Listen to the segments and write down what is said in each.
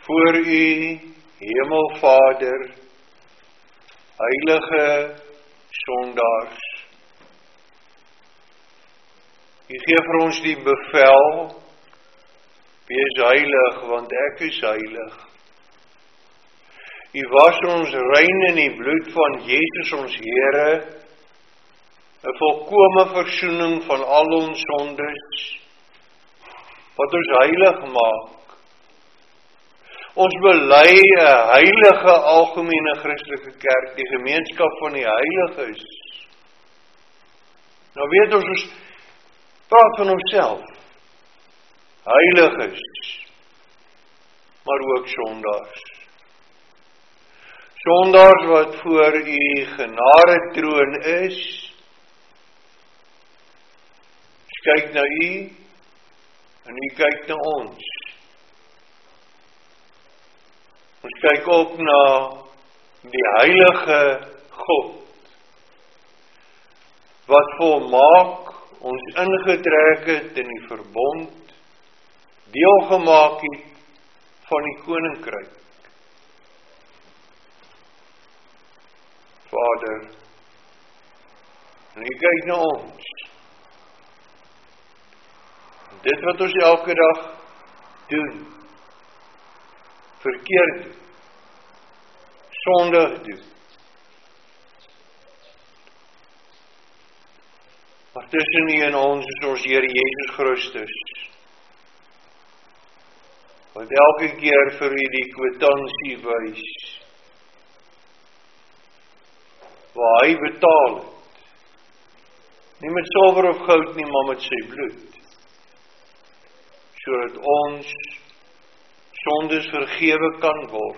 voor U, Hemelvader, heilige sondaars. U gee vir ons die bevel, wees heilig, want ek is heilig. U was ons rein in die bloed van Jesus ons Here, 'n volkome versoening van al ons sondes, wat ons heilig maak. Ons bely 'n heilige algemene Christelike kerk, die gemeenskap van die heiliges. Nou weet ons praat van onsself, heiliges, maar ook sondaars. Sondaars wat voor U genade troon is, kyk na U, en U kyk na ons. Ons kyk op na die heilige God, wat volmaak ons ingetrek het in die verbond, deel gemaak het van die koninkryk. Vader, en U kyk na ons. Dit wat ons elke dag doen, verkeerd doen, sondig doen. Maar tussen U en ons is ons Here Jesus Christus, wat elke keer vir U die kwitansie wys, waar Hy betaal het. Nie met silwer of goud nie, maar met sy bloed. Sodat ons sondes vergewe kan word.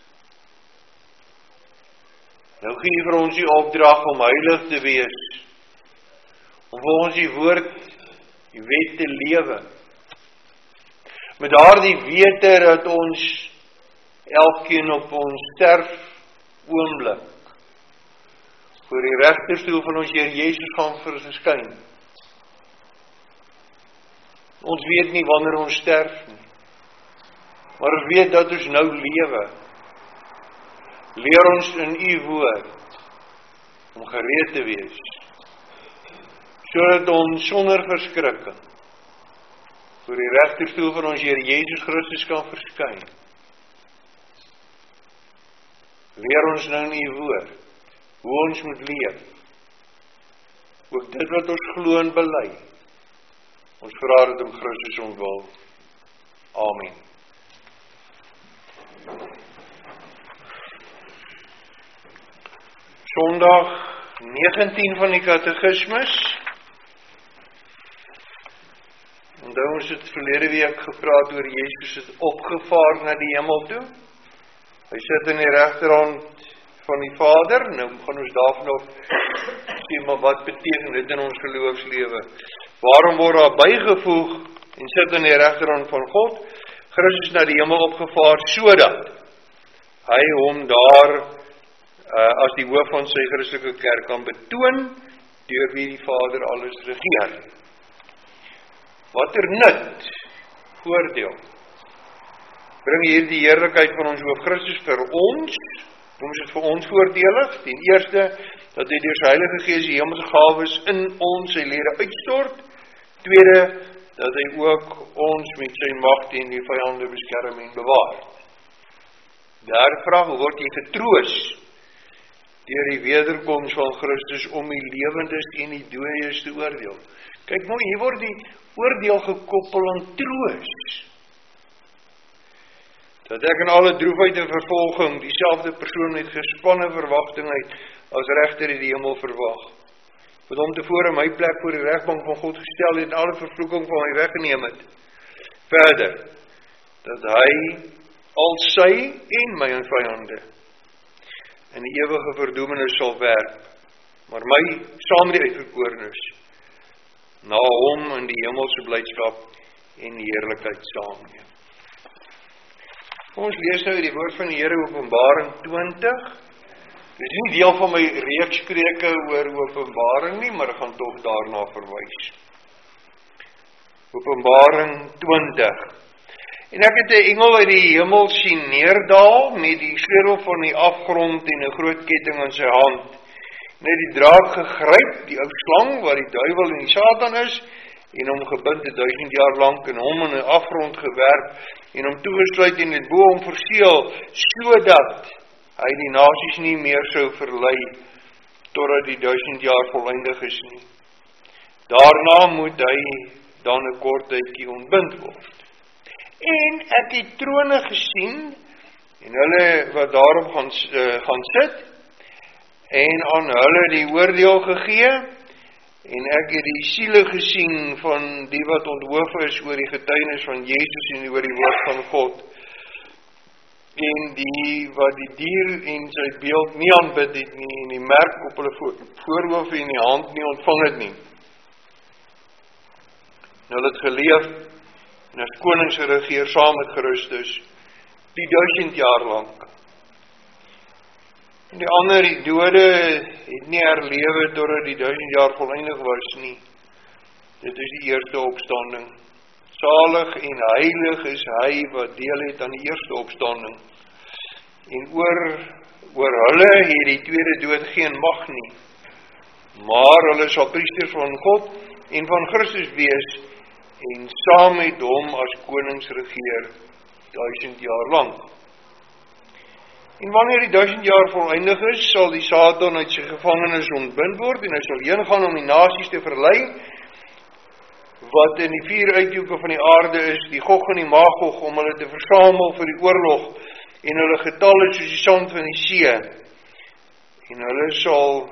Nou gee vir ons die opdrag om heilig te wees, om volgens die woord, die wet te lewe. Met daardie wete dat ons elkeen op ons sterf oomblik voor die regterstoel van ons Here Jesus gaan verskyn. Ons weet nie wanneer ons sterf nie, maar ons weet dat ons nou lewe. Leer ons in U woord om gereed te wees, sodat ons sonder verskrikking voor die regterstoel van ons Here Jesus Christus kan verskyn. Leer ons nou in U woord hoe ons moet leef, ook dit wat ons glo en bely. Ons vra dit om Christus ontwil. Amen. Sondag 19 van die Katekismus. Onthou ons het verlede week gepraat oor Jesus het opgevaar na die hemel toe. Hy sit in die regterhand van die Vader. Nou gaan ons daarvan af sê, maar wat beteken dit in ons geloofslewe? Waarom word daar bygevoeg en sit in die regterhand van God? Christus na die hemel opgevaar, sodat hy hom daar as die hoof van sy Christelike kerk kan betoon, deur wie die Vader alles regeer. Watter nut, voordeel, bring hier die heerlikheid van ons hoof Christus vir ons, noem dit vir ons voordelig. Ten eerste, dat hy deur sy Heilige Gees die hemelse gawes in ons sy lede uitstort. Tweede, dat hy ook ons met sy mag teen die vyande beskerm en bewaar. Derde vraag, hoe word jy getroos deur die wederkoms van Christus om die lewendes en die dooies te oordeel? Kyk mooi, hier word die oordeel gekoppel aan troos. Dat ek in alle droefheid en vervolging dieselfde persoon met gespanne verwagting uit as regter in die hemel verwag. Wat hom tevore my plek voor die regbank van God gestel het en alle vervloeking van my weggeneem het. Verder, dat hy al sy en my vyande in die ewige verdoemenis sal werp, maar my saam met die uitverkorenes na hom in die hemelse blydskap en die heerlikheid saamneem. Ons lees nou die woord van die Here, Openbaring 20. Dit is nie deel van my reeks preke oor Openbaring nie, maar ek gaan tog daarna verwys. Openbaring 20. En ek het 'n engel uit die hemel sien neerdal met die sleutel van die afgrond en 'n groot ketting in sy hand. En hy het die draak gegryp, die ou slang wat die duiwel en die Satan is, en hom gebind 1000 jaar lank en hom in 'n afgrond gewerp en hom toegesluit en het bo hom verseël, sodat hy die nasies nie meer sou verlei totdat die 1000 jaar voleindig is nie. Daarna moet hy dan 'n kort tydjie ontbind word. En ek het trone gesien en hulle wat daarop gaan sit en aan hulle die oordeel gegee en ek het die siele gesien van die wat onthoof is oor die getuienis van Jesus en oor die woord van God en die wat die dier en sy beeld nie aanbid het nie en die merk op hulle voorhoof en die hand nie ontvang het nie. En hulle het geleef en as konings geregeer saam met Christus die 1000 jaar lank. En die ander, die dode, het nie herlewe totdat die 1000 jaar voleindig was nie. Dit is die eerste opstanding. Salig en heilig is hy wat deel het aan die eerste opstanding. En oor hulle het die tweede dood geen mag nie. Maar hulle sal priesters van God en van Christus wees en saam met hom as konings regeer 1000 jaar lang. En wanneer die 1000 jaar voleindig is, sal die Satan uit sy gevangenis ontbind word en hy sal heen gaan om die nasies te verlei wat in die 4 uithoeke van die aarde is, die Gog en die Magog, om hulle te versamel vir die oorlog en hulle getal is soos die sand van die see. En hulle sal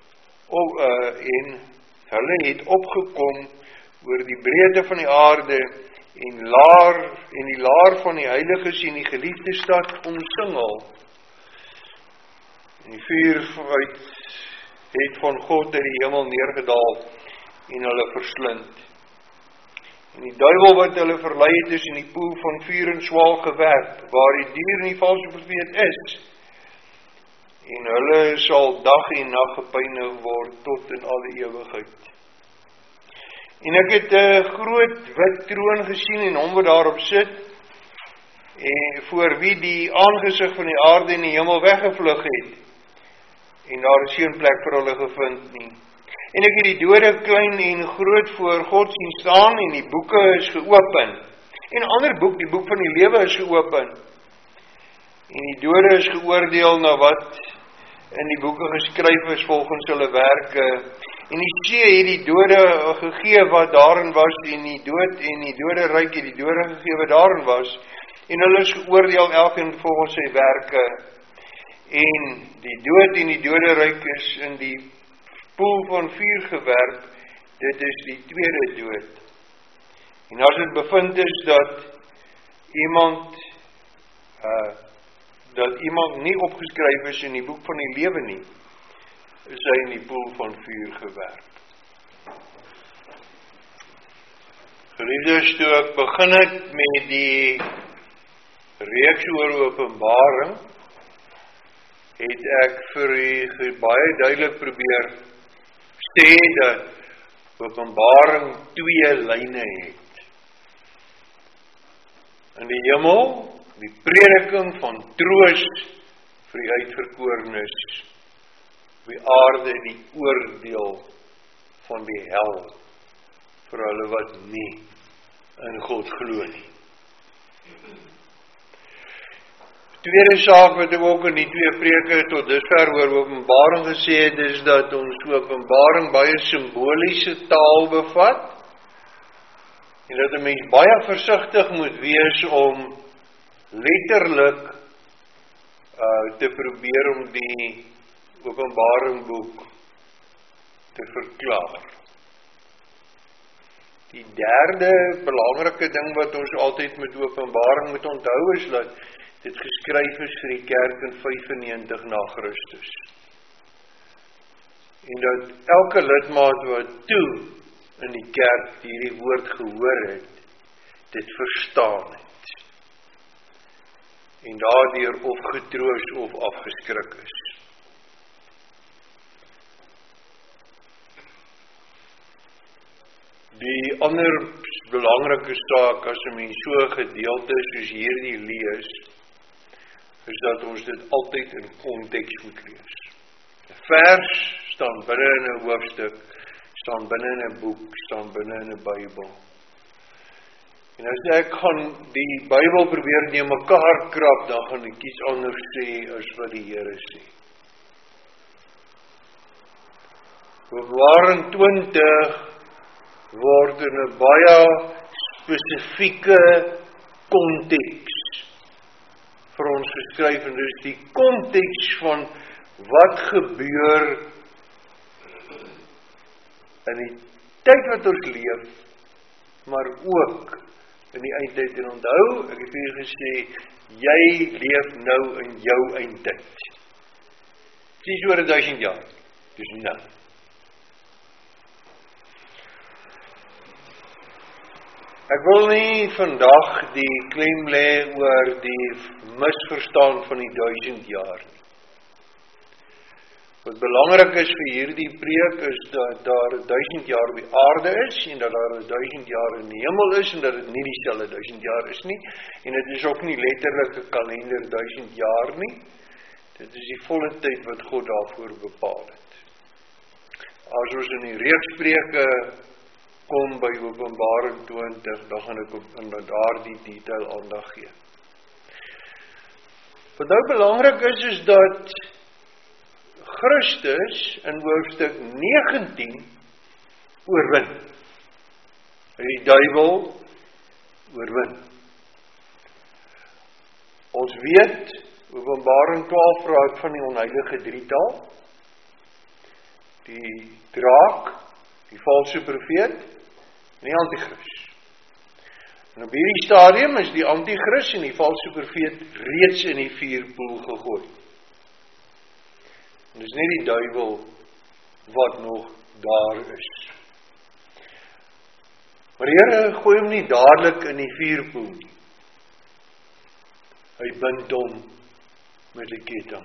hulle het opgekom oor die breedte van die aarde en die laar van die heiliges en die geliefde stad omsingel. En die vuur het van God uit die hemel neergedaal en hulle verslind. En die duiwel wat hulle verlei het is in die poel van vuur en swaal gewerp, waar die dier en die valse profeet is. En hulle sal dag en nag gepynig word tot in alle ewigheid. En ek het 'n groot wit troon gesien en hom wat daarop sit, en voor wie die aangesig van die aarde en die hemel weggevlug het. En daar is geen plek vir hulle gevind nie. En ek het die dode klein en groot voor God sien staan en die boeke is geopen. En 'n ander boek, die boek van die lewe is geopen. En die dode is geoordeel na wat in die boeke geskryf is volgens hulle werke. En die see het die dode gegee wat daarin was en die dode ryk het die dode gegee wat daarin was. En hulle is geoordeel elkeen volgens sy werke. En die dood en die dode ryk is in die poel van vuur gewerp, dit is die tweede dood. En as dit bevind is dat iemand nie opgeskryf is in die boek van die lewe nie, is hy in die poel van vuur gewerp. Geliefdes, toe ek begin het met die reeks oor Openbaring, het ek vir u baie duidelik probeer sê dat Openbaring 2 lyne het. In die hemel, die prediking van troost vir die uitverkorenes, op die aarde die oordeel van die hel vir hulle wat nie in God glo nie. Tweede saak wat ek ook in die 2 preke tot dusver oor Openbaring gesê het, is dat ons Openbaring baie simboliese taal bevat en dat 'n mens baie versigtig moet wees om letterlik te probeer om die Openbaring boek te verklaar. Die derde belangrike ding wat ons altyd met Openbaring moet onthou is dat dit geskryf is vir die kerk in 95 na Christus. En dat elke lidmaat wat toe in die kerk hierdie woord gehoor het, dit verstaan het. En daardeur of getroos of afgeskrik is. Die ander belangrike saak as 'n mens so 'n gedeelte soos hierdie lees, is dat ons dit altyd in konteks moet lees. 'n Vers staan binne in 'n hoofstuk, staan binne in 'n boek, staan binne in 'n Bybel. En as ek gaan die Bybel probeer neem mekaar krap, dan gaan ek iets anders sê as wat die Here sê. Openbaring 20 word in 'n baie spesifieke konteks vir ons geskryf, en dis die konteks van wat gebeur in die tyd wat ons leef, maar ook in die eindtyd. En onthou, ek het vir julle gesê, jy leef nou in jou eindtyd. Dis oor 1000 jaar, dis nou. Ek wil nie vandag die klem lê oor die misverstaan van die 1000 jaar nie. Wat belangrik is vir hierdie preek is dat daar 1000 jaar op die aarde is, en dat daar 1000 jaar in die hemel is, en dat dit nie dieselfde 1000 jaar is nie, en dit is ook nie letterlik 'n kalender 1000 jaar nie. Dit is die volle tyd wat God daarvoor bepaal het. As ons in die reeks preke kom by Openbaring 20, dan gaan ek in daardie detail aandag gee. Wat nou belangrik is dat Christus in hoofstuk 19 oorwin. Hy die duiwel oorwin. Ons weet, Openbaring 12 praat van die onheilige drietal, die draak, die valse profeet, en die antichrist. En op hierdie stadium is die antichrist en die valse profeet reeds in die vuurpoel gegooi. En dis nie die duiwel wat nog daar is. Maar die Here gooi hom nie dadelik in die vuurpoel nie. Hy bind hom met die ketting.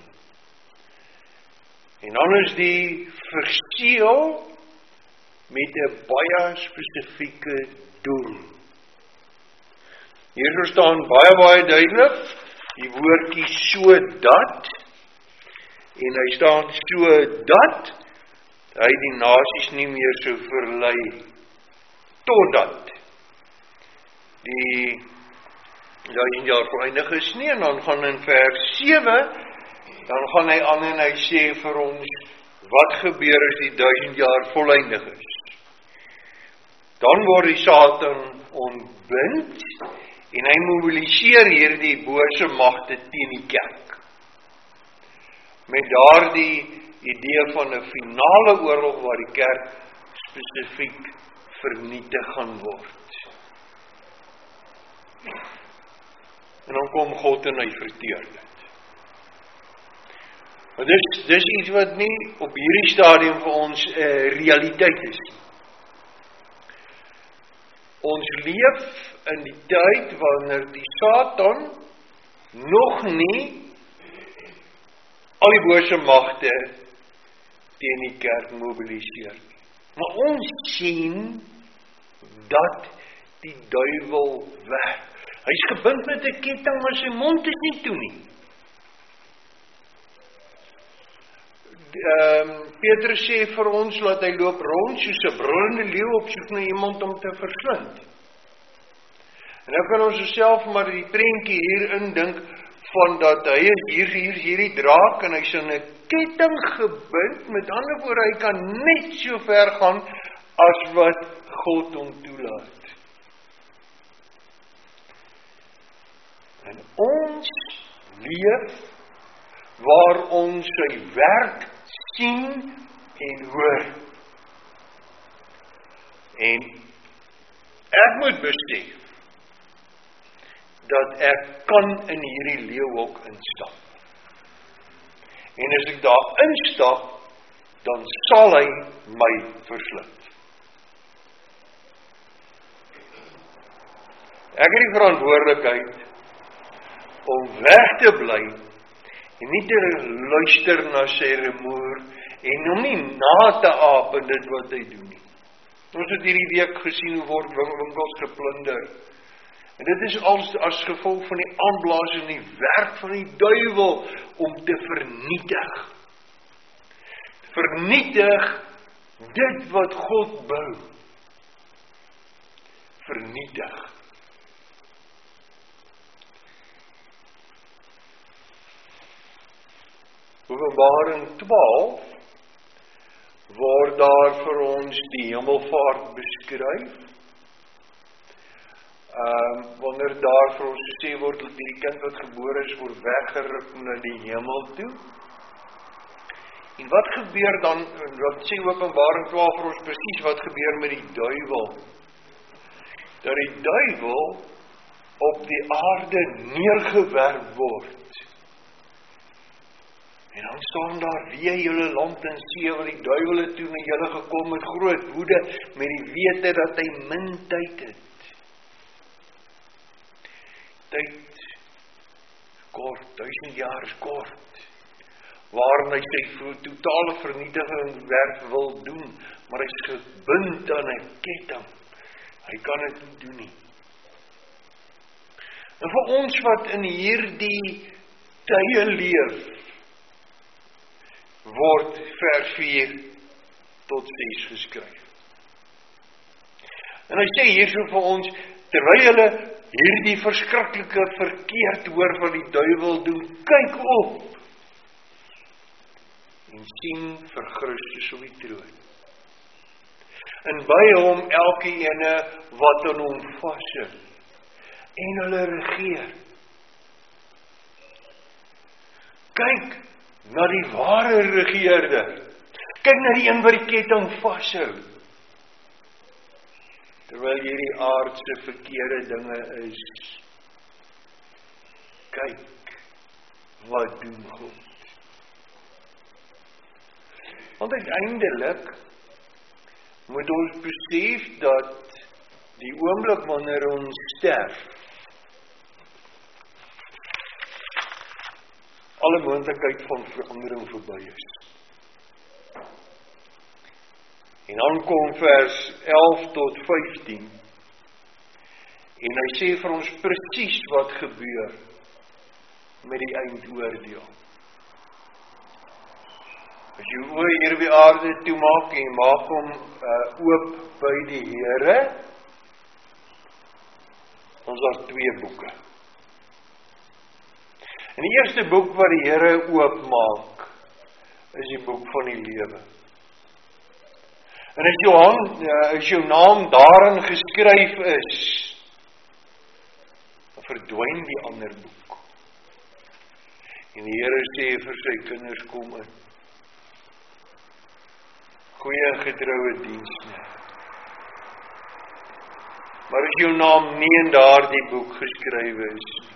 En dan is die verseël met 'n baie spesifieke doel. Hier staan baie duidelik die woordjie sodat, en hy staan sodat hy die nasies nie meer sou verlei totdat die 1000 jaar volëindig is nie. En dan gaan in vers 7, dan gaan hy aan en hy sê vir ons wat gebeur as die 1000 jaar volëindig is. Dan word die Satan ontbind en hy mobiliseer hierdie bose magte teen die kerk. Met daardie idee van 'n finale oorlog waar die kerk spesifiek vernietig gaan word. En dan kom God en hy verteer dit. Maar dis iets wat nie op hierdie stadium vir ons realiteit is. Ons leef in die tyd wanneer die Satan nog nie al die bose magte teen die kerk mobiliseer nie. Maar ons sien dat die duiwel werk. Hy is gebind met 'n ketting, maar sy mond is nie toe nie. Petrus sê vir ons, laat hy loop rond soos 'n brullende leeu op soek na iemand om te verslind. En nou kan ons osself maar die prentjie hier indink, van dat hy is hierdie draak, en hy is in 'n ketting gebind, met ander woorde, hy kan net so ver gaan, as wat God hom toelaat. En ons leef, waar ons sy werk sien en hoor. En ek moet besef, dat ek kan in hierdie leeuhok instap. En as ek daar instap, dan sal hy my verslind. Ek het die verantwoordelikheid om weg te bly en nie te luister na sy rumoer en hom nie na te aap in dit wat hy doen nie. Ons het hierdie week gesien hoe word winkels geplunder. En dit is as gevolg van die aanblaas en die werk van die duiwel om te vernietig. Vernietig dit wat God bou. Vernietig. Openbaring 12 word daar vir ons die hemelvaart beskryf. Wanneer daar vir ons gesê word dat die kind wat gebore is word weggeruk na die hemel toe. En wat gebeur dan, wat sê Openbaring 12 vir ons presies, wat gebeur met die duiwel? Dat die duiwel op die aarde neergewerp word. En dan staan daar, wee julle land en see, want die duiwel het toe na julle gekom met groot woede, met die wete dat hy min tyd het. Tyd kort, 1000 jaar is kort, waarin hy sy totale vernietiging werk wil doen, maar hy is gebind aan 'n ketting. Hy kan dit nie doen nie. En vir ons wat in hierdie tye leef, word vers 4 tot 6 geskryf. En hy sê hierso vir ons, terwyl julle hierdie verskriklike verkeerd hoor van die duiwel doen, kyk op en sien vir Christus op die troon. En by hom elke ene wat aan hom vashou en hulle regeer. Kyk na die ware regeerder. Kyk na die een wat die ketting vashou. Terwyl hierdie aardse verkeerde dinge is. Kyk, wat doen God? Want uiteindelik moet ons besef dat die oomblik wanneer ons sterf, alle moontlikheid van verandering verby is. En dan kom vers 11 tot 15, en hy sê vir ons presies wat gebeur met die eindoordeel. As jy oor hier op die aarde toemaak en jy maak hom oop by die Here, ons daar 2 boeke. En die eerste boek wat die Here oopmaak, is die boek van die lewe. En as jou naam daarin geskryf is, dan verdwyn die ander boek. En die Here sê vir sy kinders, kom in. Goeie en getroue diensknegt. Maar as jou naam nie in daardie boek geskryf is,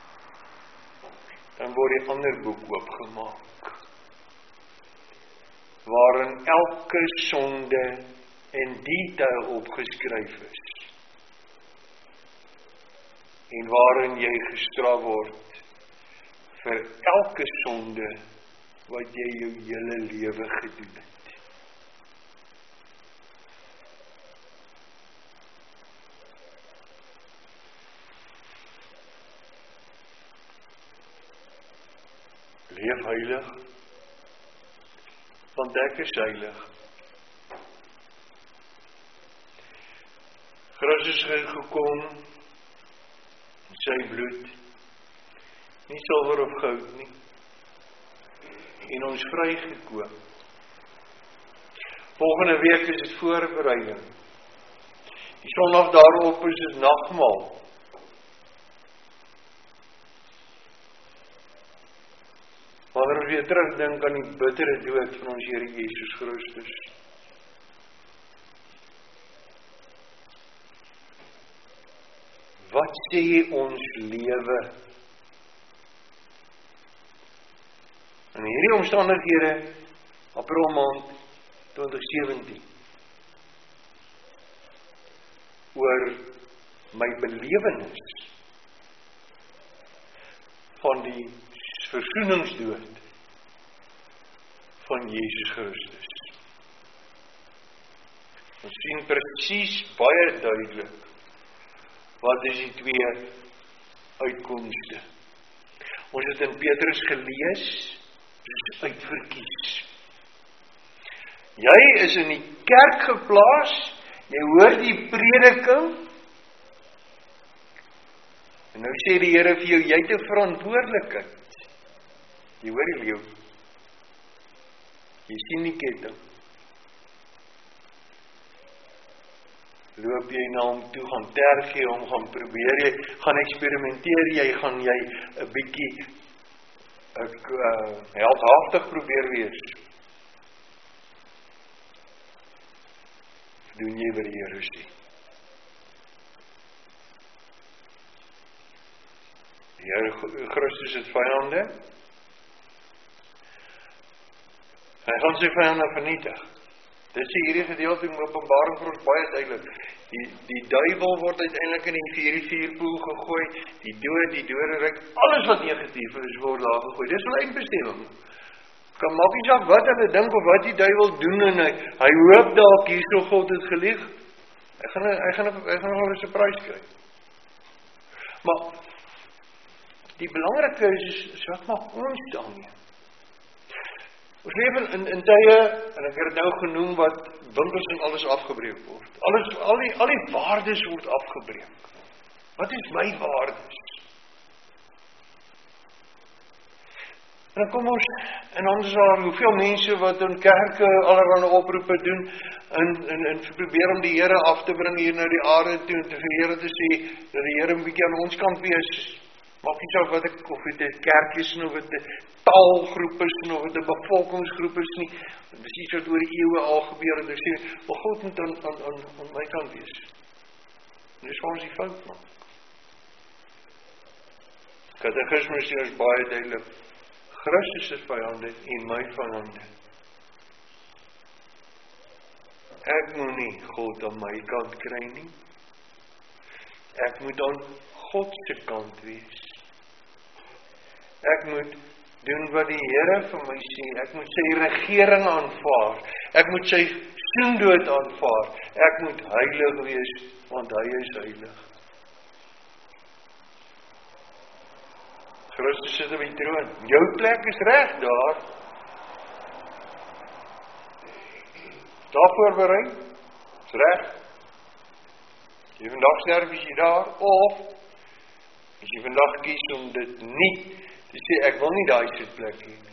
dan word die ander boek oopgemaak, waarin elke sonde in detail opgeskryf is, en waarin jy gestraf word vir elke sonde wat jy jou hele lewe gedoen het. Leef heilig, want ek is heilig. Christus het gekom, sy bloed, nie silwer of goud nie, en ons vrygekoop. Volgende week is dit voorbereiding. Die Sondag daarop is dit nagmaal. Wanneer ons weer terugdink aan die bittere dood van ons Here Jesus Christus. Wat sê ons lewe? In hierdie omstandighede, April maand 2017, oor my belewenis van die versoeningsdood van Jesus Christus. Ons sien presies baie duidelik wat is die twee uitkomste. Ons het in Petrus gelees, dis uitverkies. Jy is in die kerk geplaas, jy hoor die prediking, en nou sê die Here vir jou, jy het 'n verantwoordelikheid. Jy hoor die leeu. Jy sien die ketting. Loop jy na hom toe, gaan terg jy hom, gaan probeer jy, gaan eksperimenteer jy, gaan jy 'n bietjie heldhaftig probeer wees. Doen jy wat die Here sê. Die Here Christus het vyande. Hy gaan sy vyande vernietig. Dit sê hierdie gedeelte in Openbaring vir ons baie duidelik. Die duiwel word uiteindelik in die vuurpoel gegooi, die doderyk, alles wat negatief is word daar gegooi. Dis wel eindbestemming. Kan maak nie saak wat hulle dink of wat die duiwel doen en hy hoop dalk hierso God het gelieg. Hy gaan wel 'n surprise kry. Maar die belangrike is wat maak ons daarmee? Ons leef in tye, en ek het dit nou genoem, wat winkels en alles afgebreek word. Al die waardes word afgebreek. Wat is my waardes? En dan kom ons, en dan is daar hoeveel mense wat in kerke allerhande oproepe doen, en probeer om die Here af te bring hier na die aarde toe, en te vir die Here te sê, dat die Here 'n bietjie aan ons kant wees. Maak nie saak wat of dit kerkies is, of dit taalgroep is, of dit 'n bevolkingsgroep is nie. Dis iets wat oor die eeue al gebeur het. Ek sê, maar God moet aan my kant wees. En dis waar ons die fout maak. Katekismes is baie duidelik. Christus is vyande en my vyande. Ek moet nie God aan my kant kry nie. Ek moet aan God se kant wees. Ek moet doen wat die Here vir my sê. Ek moet sy regering aanvaar. Ek moet sy soendood aanvaar. Ek moet heilig wees, want hy is heilig. Christus sit op die troon. Jou plek is reg daar. Daar voorberei. Is reg. As jy vandag sterf, is jy daar, of as jy vandag kies om dit nie te sê, ek wil nie daai sitplek hê nie.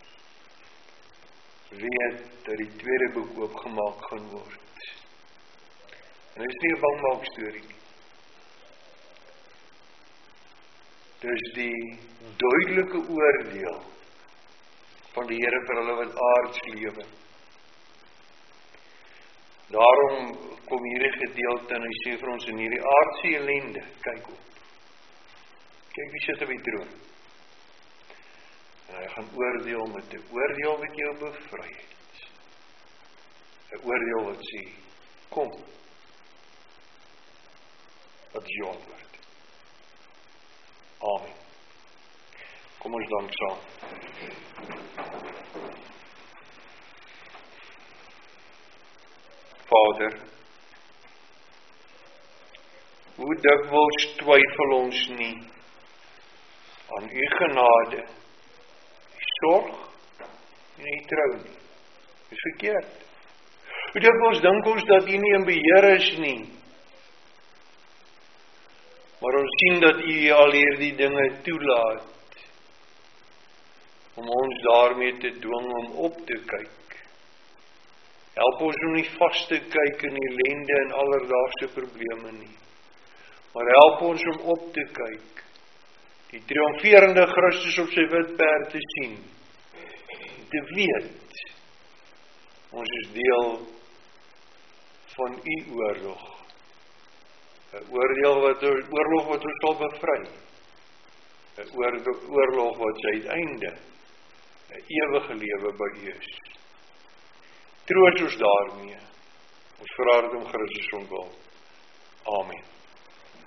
Weet dat die tweede boek oopgemaak gaan word. En dit is nie 'n bangmaak storie nie. Dis die duidelike oordeel van die Here vir hulle wat aards lewe. Daarom kom hierdie gedeelte en hy sê vir ons in hierdie aardse ellende, kyk op. Kyk wie sit op die troon. En hy gaan oordeel met 'n oordeel wat jou bevry het. 'n Oordeel wat sê, kom. Wat is jou antwoord? Amen. Kom ons dank saam. Vader, hoe dikwels twyfel ons nie aan u genade, sorg en die trou nie. Dis verkeerd. Hoe dikwels dink ons dat u nie in beheer is nie, maar ons sien dat u al hierdie dinge toelaat, om ons daarmee te dwing om op te kyk. Help ons om nie vas te kyk in ellende en alledaagse probleme nie, maar help ons om op te kyk, die triomferende Christus op sy wit perd te sien, te weet, ons is deel van u oorlog. 'n oorlog wat ons sal bevry. 'n oorlog wat sy uiteinde 'n ewige lewe by u is. Troos ons daarmee. Ons vra dit om Christus ontwil. Amen.